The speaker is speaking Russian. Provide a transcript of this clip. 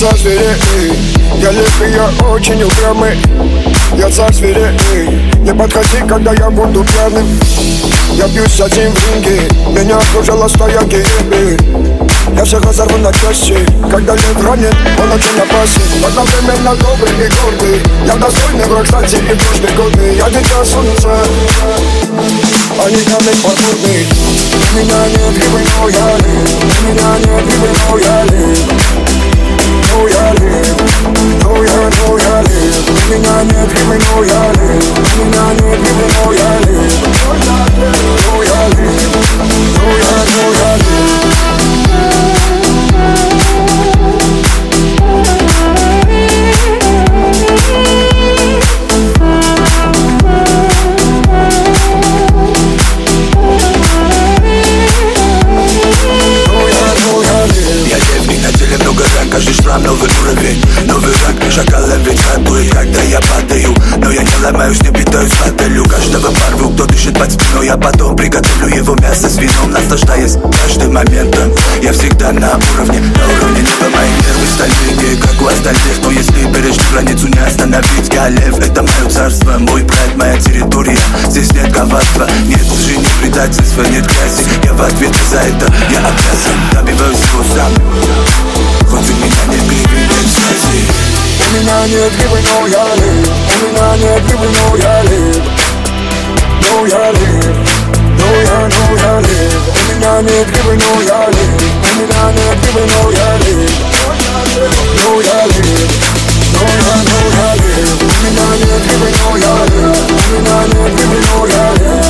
царь зверей, я липкий, я очень упрямый. Я царь зверей, не подходи, когда я буду пьяным. Я бьюсь один в ринге, меня окружала стая геев. Я всех разорву на части, когда лев ранен, он очень опасен. Одновременно добрый и гордый, я достойный враг, кстати, и в дружбе годный. Я дитя солнца, а не камень подводный. У меня нет грибы, но я лев. У меня нет грибы, но я лев. Но я лев, но я лев. У меня нет грибы, но я лев. У меня нет грибы, но я лев. Но я лев, но я лев. Каждый шрам новый уровень, новый ранг. Шакалом ведь радует, когда я падаю. Но я не ломаюсь, не питаюсь моделью. Каждого порву, кто дышит под спиной. Я потом приготовлю его мясо с вином, наслаждаясь каждым моментом. Я всегда на уровне неба. Мои нервы стальные, как у остальных. Но если перейти границу, не остановить. Я лев, это мое царство, мой прайд, моя территория. Здесь нет коварства, нет лжи, нет предательства, нет грязи. Я в ответ за это, я обязан. Добиваюсь его сам, хоть у меня нет грибы, нет связи. У меня нет грибы, но я лев. У меня нет грибы, но я лев. Но я лев, но я лев. У меня нет грибы, но я лев. У меня нет грибы, но я лев. Но я лев, но я лев. У меня нет грибы, но я лев. У меня нет грибы, но я лев.